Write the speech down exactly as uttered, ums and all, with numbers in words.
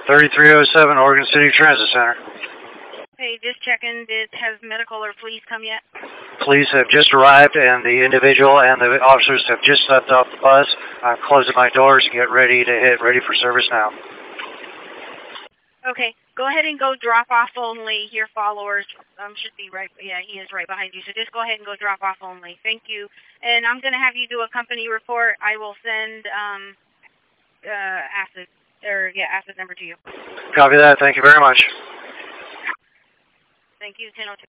thirty-three oh seven Oregon City Transit Center. Hey, just checking. Did has medical or police come yet? Police have just arrived, and the individual and the officers have just stepped off the bus. I'm closing my doors to get ready to hit, ready for service now. Okay, go ahead and go drop off only. Your followers um, should be right, yeah, he is right behind you. So just go ahead and go drop off only. Thank you. And I'm going to have you do a company report. I will send um, uh, asset, or yeah, asset number to you. Copy that. Thank you very much. Thank you, ten oh two.